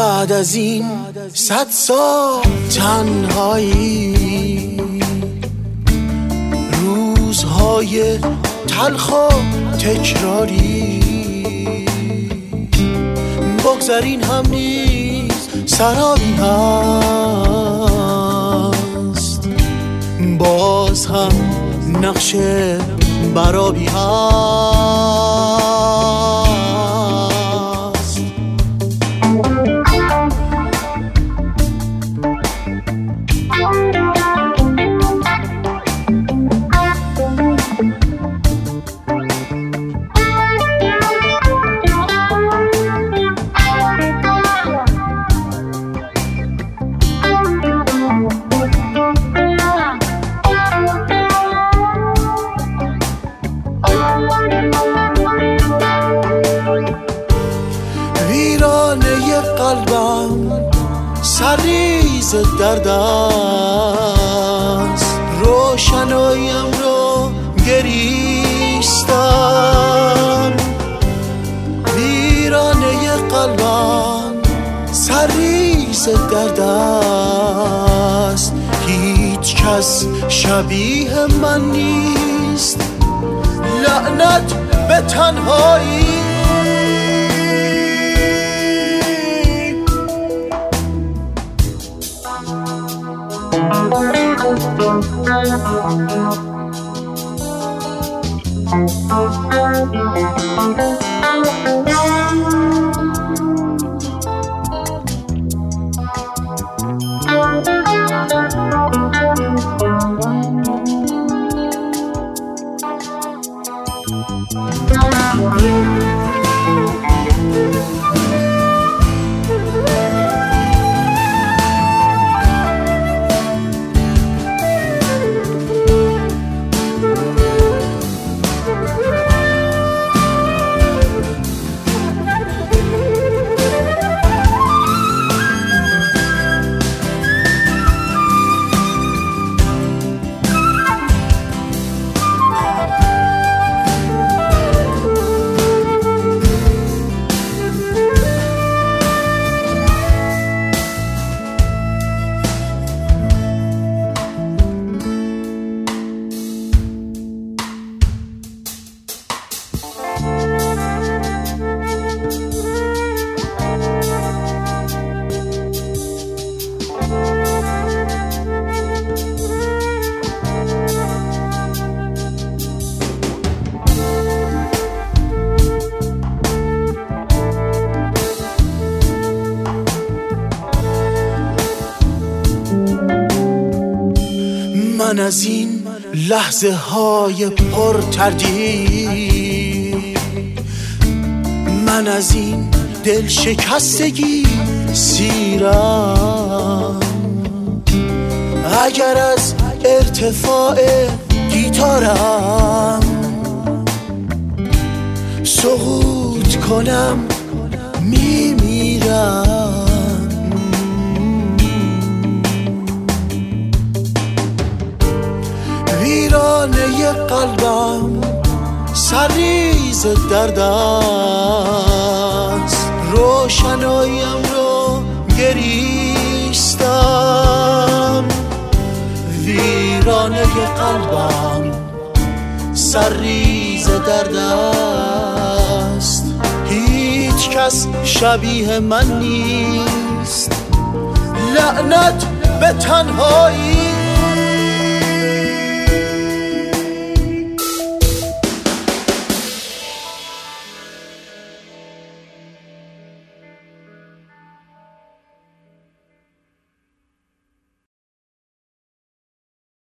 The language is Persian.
بعد از این 100 سال تنهایی، روزهای تلخ و تکراری، بگذارین هم نیز سرابی هست، باز هم نقش برابی هست. ویرانه قلبم سرریز درد است، روشناییم رو گریستم. ویرانه قلبم سرریز درد است، هیچ کس شبیه من نیست. لعنت به تنهایی، من از این لحظه های پر تردید، من از این دل شکستگی سیرم. اگر از ارتفاع گیتارم سقوط کنم میمیرم. ویرانه قلبم سرریز درد است، روشناییم رو گریستم. ویرانه قلبم سرریز درد است، هیچ کس شبیه من نیست. لعنت به تنهایی.